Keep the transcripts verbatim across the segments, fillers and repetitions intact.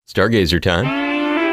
Stargazer time.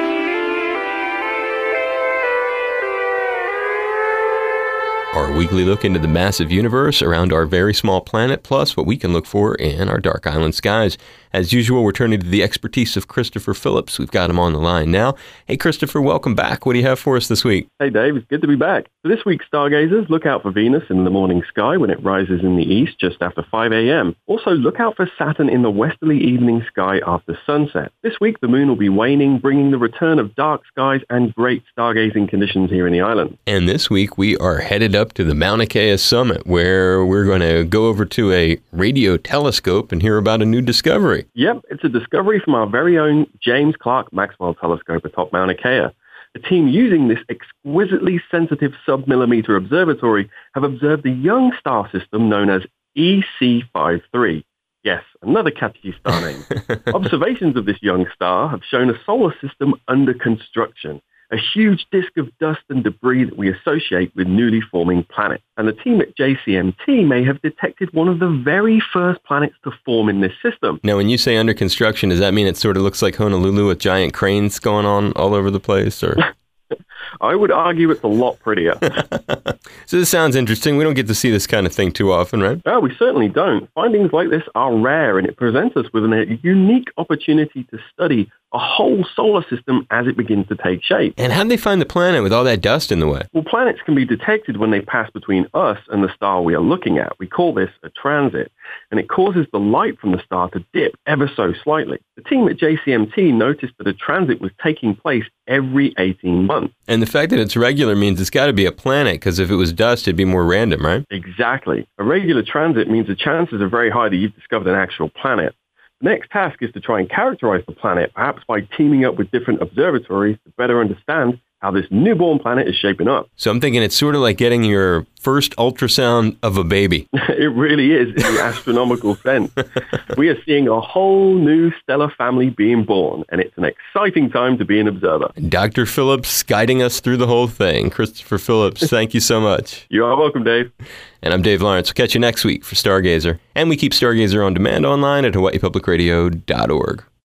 Our weekly look into the massive universe around our very small planet, plus what we can look for in our dark island skies. As usual, we're turning to the expertise of Christopher Phillips. We've got him on the line now. Hey, Christopher, welcome back. What do you have for us this week? Hey, Dave. It's good to be back. For this week's Stargazers, look out for Venus in the morning sky when it rises in the east just after five a.m. Also, look out for Saturn in the westerly evening sky after sunset. This week, the moon will be waning, bringing the return of dark skies and great stargazing conditions here in the island. And this week, we are headed up to the Mauna Kea Summit, where we're going to go over to a radio telescope and hear about a new discovery. Yep, it's a discovery from our very own James Clerk Maxwell telescope atop Mauna Kea. The team using this exquisitely sensitive sub-millimeter observatory have observed a young star system known as E C fifty-three. Yes, another catchy star name. Observations of this young star have shown a solar system under construction, a huge disk of dust and debris that we associate with newly forming planets. And the team at J C M T may have detected one of the very first planets to form in this system. Now, when you say under construction, does that mean it sort of looks like Honolulu with giant cranes going on all over the place? Or I would argue it's a lot prettier. So this sounds interesting. We don't get to see this kind of thing too often, right? No, we certainly don't. Findings like this are rare, and it presents us with a unique opportunity to study a whole solar system as it begins to take shape. And how'd they find the planet with all that dust in the way? Well, planets can be detected when they pass between us and the star we are looking at. We call this a transit, and it causes the light from the star to dip ever so slightly. The team at J C M T noticed that a transit was taking place every eighteen months. And the fact that it's regular means it's got to be a planet, because if it was dust, it'd be more random, right? Exactly. A regular transit means the chances are very high that you've discovered an actual planet. The next task is to try and characterize the planet, perhaps by teaming up with different observatories to better understand how this newborn planet is shaping up. So I'm thinking it's sort of like getting your first ultrasound of a baby. It really is, in the astronomical sense. We are seeing a whole new stellar family being born, and it's an exciting time to be an observer. Doctor Phillips guiding us through the whole thing. Christopher Phillips, thank you so much. You are welcome, Dave. And I'm Dave Lawrence. We'll catch you next week for Stargazer. And we keep Stargazer on demand online at Hawaii Public Radio dot org.